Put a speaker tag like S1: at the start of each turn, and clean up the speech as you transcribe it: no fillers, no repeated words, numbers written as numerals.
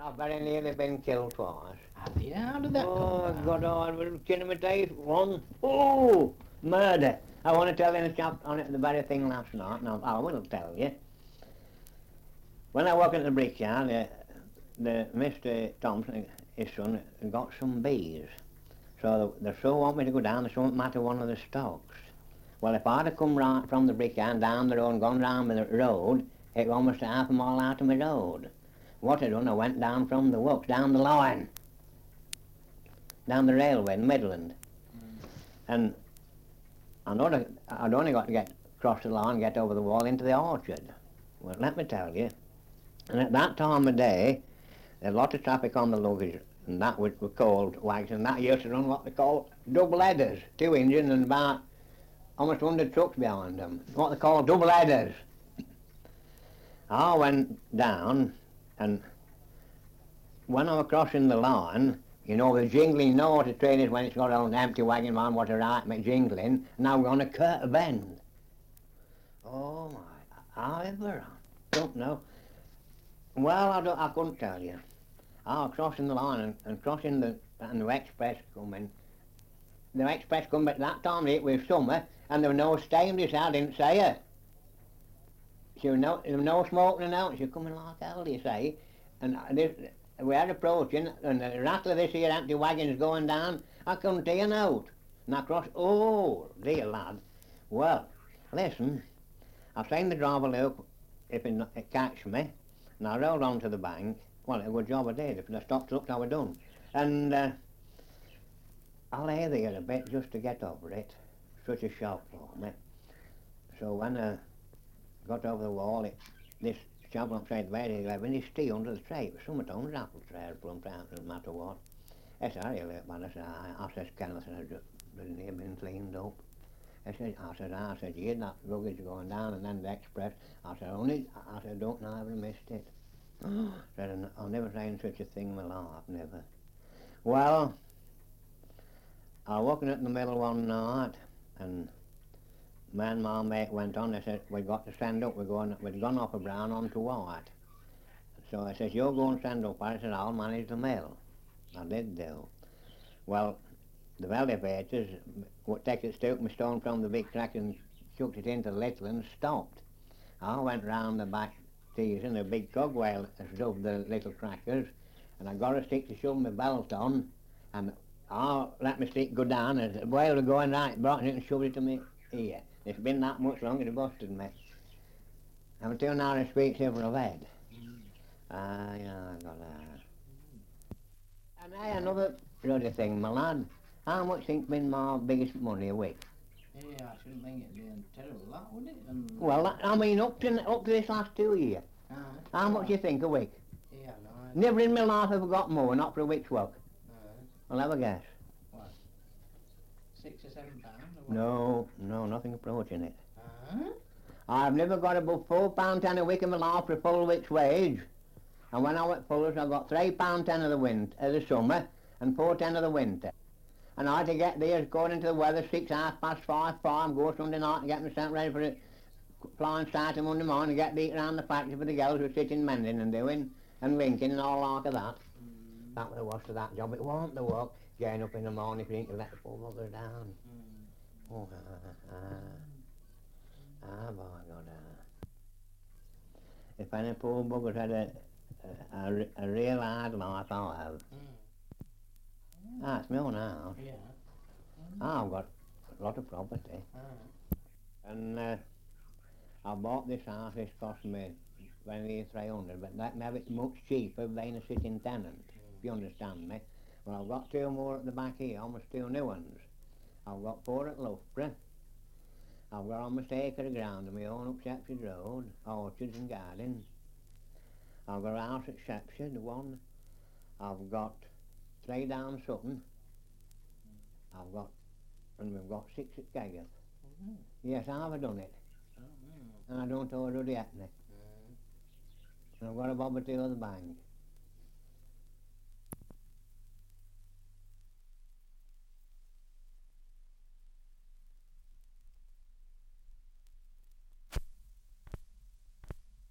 S1: I've very nearly been killed twice.
S2: Have you? How did that
S1: Oh,
S2: come
S1: God,
S2: about?
S1: I was chin of my teeth. One. Oh, murder. I want to tell you the chap on it, the very thing last night, and I will tell you. When I walked into the brickyard, the Mr. Thompson, his son, got some bees. So they so want me to go down, they won't matter one of the stocks. Well, if I'd have come right from the brickyard down the road and gone round the road, it was almost half a mile out of my road. What I done, I went down from the works, down the line, down the railway in Midland. And I'd only got to get across the line, get over the wall into the orchard. Well, let me tell you, and at that time of day, there's a lot of traffic on the luggage, and that were called wagons, and that used to run what they call double headers, 2 engines and about almost 100 trucks behind them, what they call double headers. I went down, and when I was crossing the line, you know the jingling, you know what a train is when it's got an empty wagon man, what a right make jingling. Now we're on a Curta bend. Oh my, however, I don't know. Well, I couldn't tell you. I was crossing the line and crossing and the express coming. The express come, but that time it was summer, and there was no steam, this I didn't say it. So there was no smoking out, she coming like hell, you say. And we had approaching, and the rattle of this here empty wagon is going down, I couldn't hear an out. And I crossed, oh, dear lad. Well, listen, I seen the driver look if it catch me, and I rolled on to the bank. Well, it was a job I did, if I stopped, looked, I was done. And I lay there a bit just to get over it. Such a shock for me. So when I got over the wall, this chap outside the bed, he went, when he stay under the tray, it was something on the apple tray, plump out, no matter what. I said, are you late, man? I said, Kenneth, I said, hasn't he been cleaned up? I said, you had that luggage going down and then the express. I said, don't know, I ever missed it. Said, I'll never seen such a thing in my life, never. Well, I was walking up in the middle one night, and me and my mate went on. They said, we've got to stand up, we'd gone off of brown onto white. So I said, you'll go and stand up. I said, I'll manage the mill. I did do. Well, the elevators would take it, took my stone from the big crack and chucked it into the little and stopped. I went round the back teasing a big cogwheel that shoved the little crackers, and I got a stick to shove my belt on, and I let my stick go down, and the whale was going right, brought it and shoved it to me ear. It's been that much longer, it busted me. I'm until now I speak over of head. Yeah, I got that. And I another bloody thing, my lad. How much think been my biggest money a week?
S2: Yeah, I shouldn't think it'd be a terrible lot, would it?
S1: Well, I mean, up to this last 2 years. How much do you think a week?
S2: Yeah, no.
S1: Never in my life have I got more, not for a week's work. I'll have a guess.
S2: What? £6 or £7?
S1: No, nothing approaching it.
S2: Huh?
S1: I've never got above £4.10 a week in my life for a full week's wage. And when I went fullers, I got £3.10 of the summer and £4.10 of the winter. And I had to get there according to the weather, 6, 5:30, go Sunday night and get myself ready for the flying start on Monday morning and get beat around the factory for the girls who were sitting mending and doing and linking and all like of that. That was the worst of that job. It wasn't the work, getting up in the morning for you to let the poor buggers down. Oh, by God, If any poor buggers had a real hard life, I have. It's my own house.
S2: Yeah.
S1: I've got a lot of property. And I bought this house, it's cost me very 300, but that now it's much cheaper being a sitting tenant, if you understand me. Well, I've got 2 more at the back here, almost 2 new ones. I've got 4 at Loughborough. I've got almost an acre of ground on my own up Shepshed Road, orchards and gardens. I've got a house at Shepshed, 1. I've got 3 down Sutton. And we've got 6 at Kegger. Yes, I've done it. And I don't owe it yet. And I've got a bob or 2 at the bank.